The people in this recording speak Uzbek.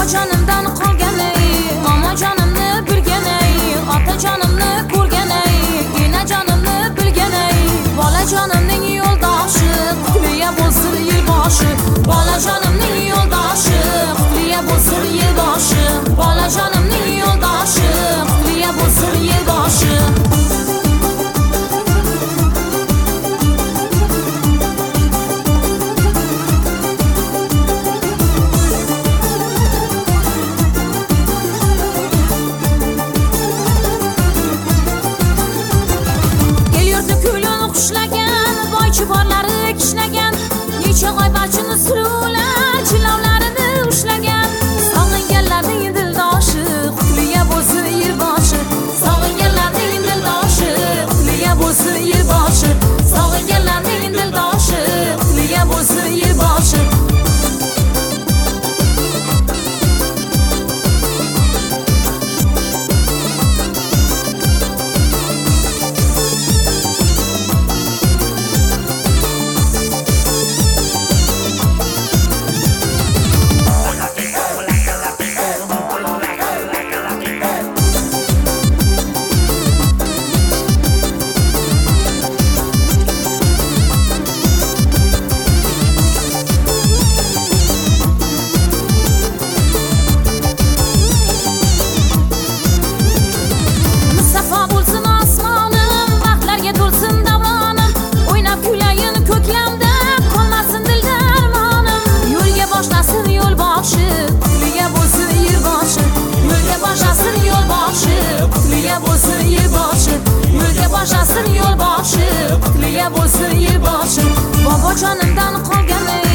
canımdan qolgan ey, mama canımni bilgan ey, ota canımni ko'rgan ey, ena canımni bilgan ey. Bola canımning yo'ldoshi, qutliya bo'lsin yilboshi. Bola canımning yo'ldoshi, qutliya bo'lsin yilboshi. Bola canımning yo'ldoshi, qutliya bo'lsin yilboshi. Chiborlari kishnagan, necha oy barchini suruvlar, chilovlarini ushlagan. Sog'inganlarning dildoshi, qutliya bo'lsin yilboshi. Sog'inganlarning dildoshi, qutliya bo'lsin yilboshi. Sog'inganlarning dildoshi, qutliya bo'lsin yilboshi. Yo'lboshi, qutliya bo'lsin yilboshi. Bobo canımdan qolgan ey,